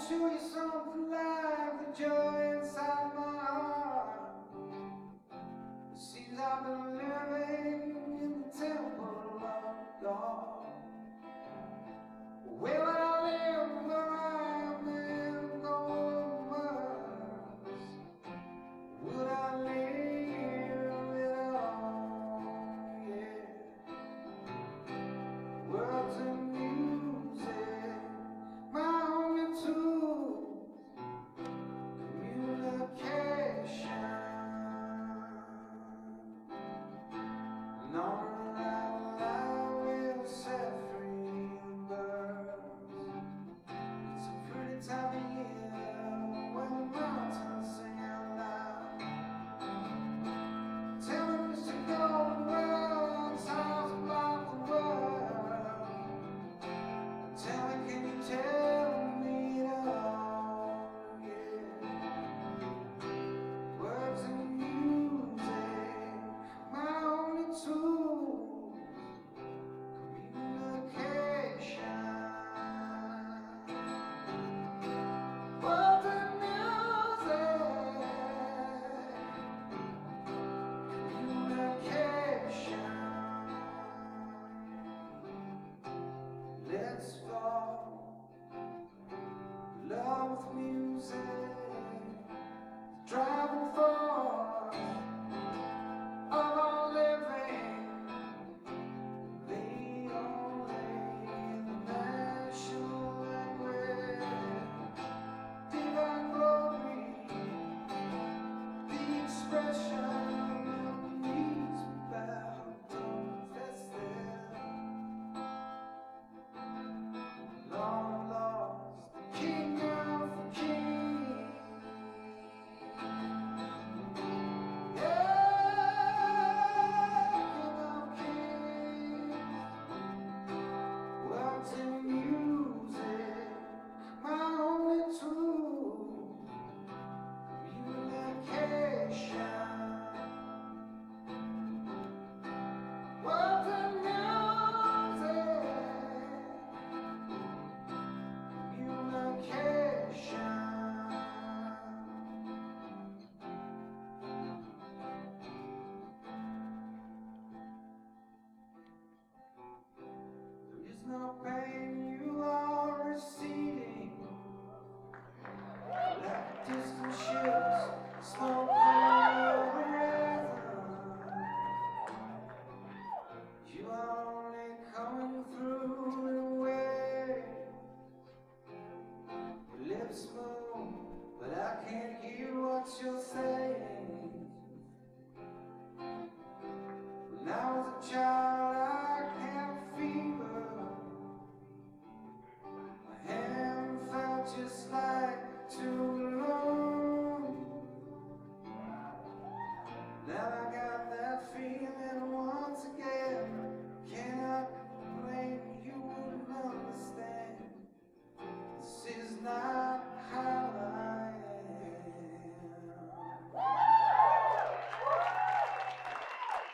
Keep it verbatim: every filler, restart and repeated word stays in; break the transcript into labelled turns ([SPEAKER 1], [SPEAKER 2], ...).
[SPEAKER 1] show you something like the joy inside my heart. It seems I've been living in the temple of God. Where would I live where I am in golden words? Would I live it all? Yeah. Words and music, my only tool. Communication. And all around I will set free the birds. It's a pretty time of year when the mountains sing out loud. Tell me, Mister Golden World, sounds about the world. Tell me, can you tell me it all? Yeah. Words and music, my only tool. Communication. Words and music, communication. Let's fall in love with music, the driving force of our living, the only national language, divine glory, the expression of needs without confessing. Long lost, the king of kings. Yeah, king of kings. Words and music, my only tool. Communication. Words and music. Communication. There is no pain, you are receding like distant ships, smoke over the river. You are only coming through the way. Your lips move, but I can't hear what you're saying.